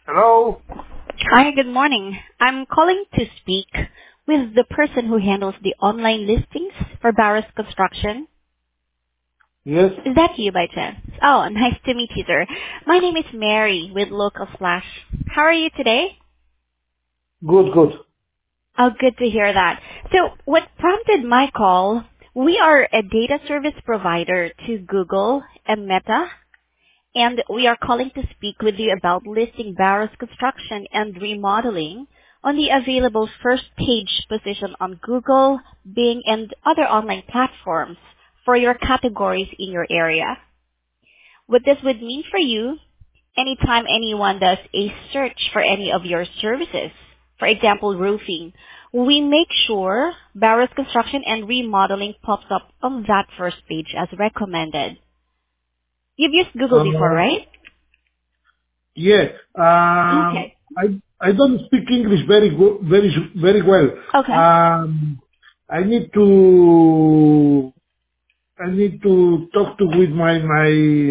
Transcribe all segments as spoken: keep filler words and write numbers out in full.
Hello? Hi, good morning. I'm calling to speak with the person who handles the online listings for Barros Construction. Yes. Is that you by chance? Oh, nice to meet you, sir. My name is Mary with Local Flash. How are you today? Good, good. Oh, good to hear that. So what prompted my call, we are a data service provider to Google and Meta, and we are calling to speak with you about listing Barros Construction and Remodeling on the available first page position on Google, Bing, and other online platforms for your categories in your area. What this would mean for you, anytime anyone does a search for any of your services, for example, roofing, we make sure Barros Construction and Remodeling pops up on that first page as recommended. You've used Google before, Uh, right? yeah. Um, Okay. I I don't speak English very good, very very well. Okay. Um, I need to I need to talk to with my my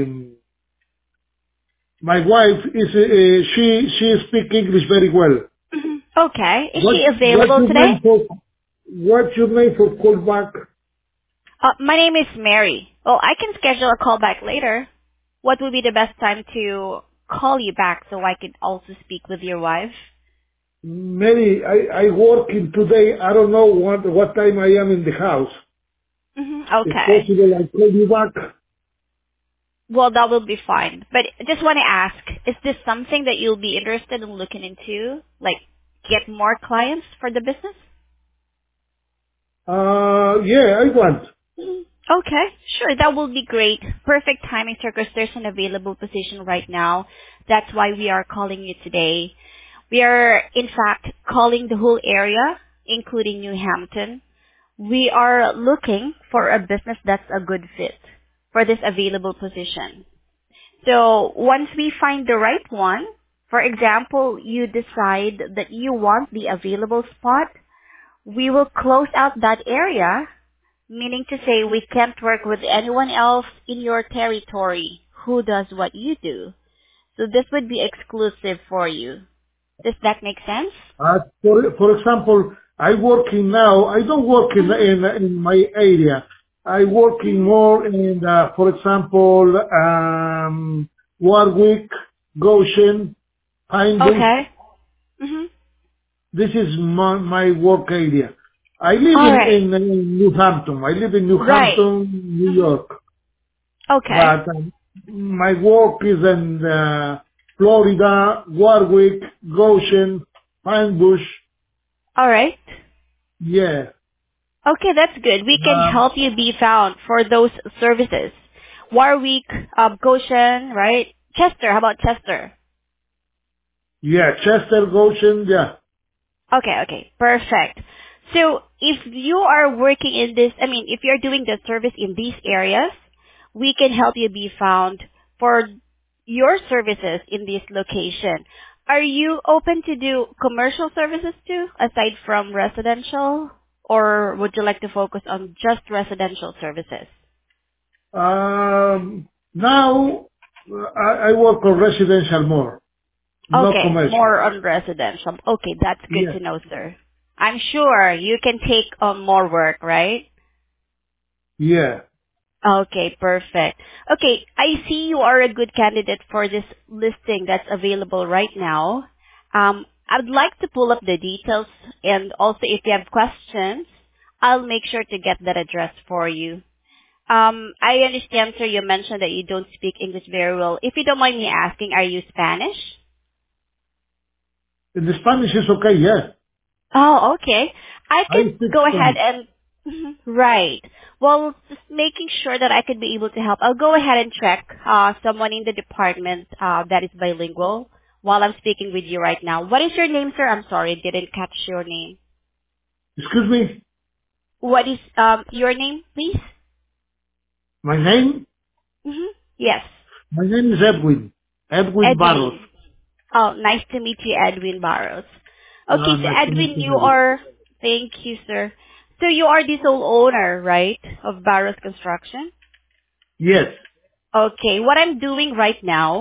my wife. Is uh, she she speak English very well? Mhm. Okay. Is What she what available you today? name for what you name for call back? Uh, my name is Mary. Well, I can schedule a call back later. What would be the best time to call you back so I could also speak with your wife? Mary, I I working today. I don't know what what time I am in the house. hmm If Okay. possible, I call you back. Well, that will be fine. But I just want to ask, is this something that you'll be interested in looking into? Like, get more clients for the business? Uh, yeah, I want. Mhm. Okay, sure. That will be great. Perfect timing, sir, because there's an available position right now. That's why we are calling you today. We are, in fact, calling the whole area, including New Hampton. We are looking for a business that's a good fit for this available position. So once we find the right one, for example, you decide that you want the available spot, we will close out that area, meaning to say we can't work with anyone else in your territory who does what you do. So this would be exclusive for you. Does that make sense? Uh, for, for example, I working now, I don't work in, Mhm. in, in my area. I working Mhm. more in, uh, for example, um, Warwick, Goshen, Pine Bush. Okay. Mhm. This is my, my work area. I live All in, right. in, in New Hampton. I live in New Right. Hampton, New Mhm. York. Okay. But um, my work is in uh, Florida, Warwick, Goshen, Pine Bush. All right. Yeah. Okay, that's good. We can Um, help you be found for those services. Warwick, um, Goshen, right? Chester. How about Chester? yeah, Chester, Goshen, yeah. Okay, okay, perfect. So if you are working in this, I mean, if you're doing the service in these areas, we can help you be found for your services in this location. Are you open to do commercial services too, aside from residential? Or would you like to focus on just residential services? Um, now uh, I, I work on residential more, not Okay, commercial. more on residential. Okay, that's good Yeah, to know, sir. I'm sure you can take on more work, right? yeah. Okay, perfect. Okay, I see you are a good candidate for this listing that's available right now. Um, I'd like to pull up the details, and also if you have questions, I'll make sure to get that addressed for you. Um, I understand, sir, you mentioned that you don't speak English very well. If you don't mind me asking, are you Spanish? In the Spanish is okay, yeah. Oh, okay. I I could speak go ahead Spanish. and Mhm. Right. Well, just making sure that I could be able to help. I'll go ahead and check uh, someone in the department uh, that is bilingual while I'm speaking with you right now. What is your name, sir? I'm sorry, I didn't catch your name. Excuse me, What is um your name, please? my name? hmm Yes, My name is Edwin. Edwin Barros. Edwin. Oh, nice to meet you, Edwin Barros. Okay, Uh, so nice to meet Edwin, you, you Mary. are. Thank you, sir. So you are the sole owner, right, of Barros Construction? Yes. Okay, what I'm doing right now,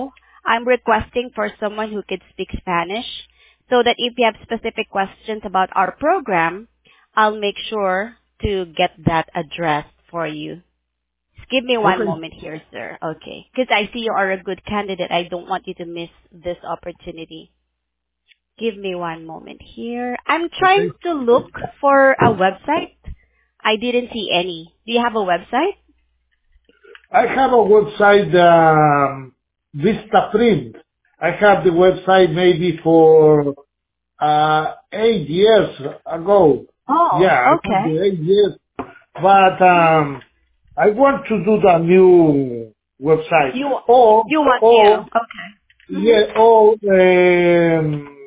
I'm requesting for someone who could speak Spanish so that if you have specific questions about our program, I'll make sure to get that addressed for you. Just give me one Okay. moment here, sir. Okay. Because I see you are a good candidate. I don't want you to miss this opportunity. Give me one moment here. I'm trying Okay. to look for a website. I didn't see any. Do you have a website? I have a website, um, Vistaprint. I have the website maybe for uh, eight years ago. Oh, Yeah, I have okay. the eight years, but um, I want to do the new website. You Or, you want new? or, Okay. Mhm. yeah, or, um,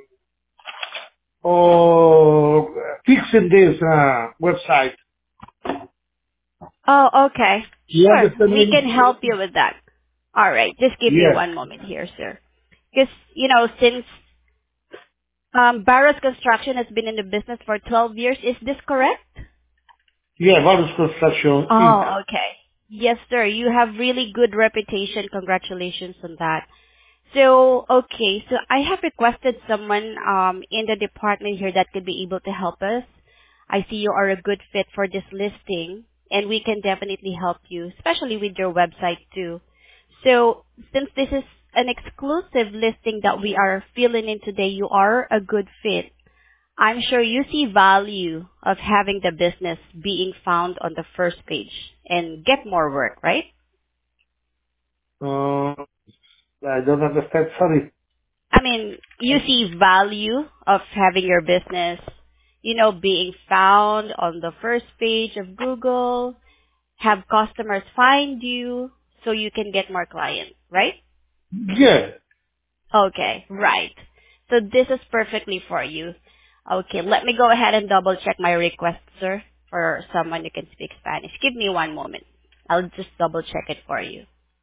or fixing this uh, website. Oh, okay. You Sure. understand We me? can help you with that. All right. Just give me Yes. one moment here, sir. Because, you know, since um, Barros Construction has been in the business for twelve years, is this correct? Yeah, Varus Construction Inc. Oh, okay. Yes, sir. You have really good reputation. Congratulations on that. So, okay. So I have requested someone um, in the department here that could be able to help us. I see you are a good fit for this listing, and we can definitely help you, especially with your website too. So, since this is an exclusive listing that we are filling in today, you are a good fit. I'm sure you see value of having the business being found on the first page and get more work, right? Uh, I don't understand, sorry. I mean, you see value of having your business, you know, being found on the first page of Google, have customers find you so you can get more clients, right? Yeah. Okay, right. So this is perfectly for you. Okay, let me go ahead and double check my request, sir, for someone who can speak Spanish. Give me one moment. I'll just double check it for you.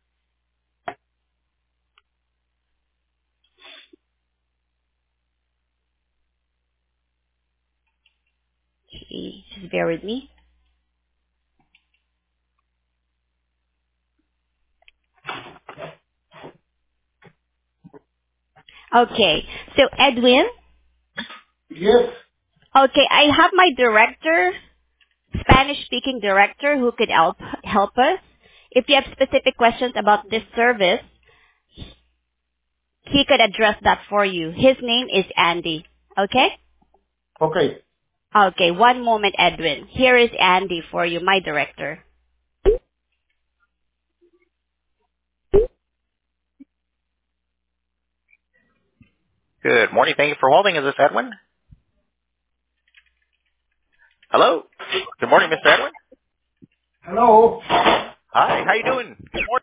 Okay, just bear with me. Okay, so Edwin, Yes. okay, I have my director, Spanish-speaking director, who could help help us. If you have specific questions about this service, he could address that for you. His name is Andy. Okay? Okay. Okay, one moment, Edwin. Here is Andy for you, my director. Good morning. Thank you for holding. Is this Edwin? Hello. Good morning, Mister Edwin. Hello. Hi. How you doing? Good morning.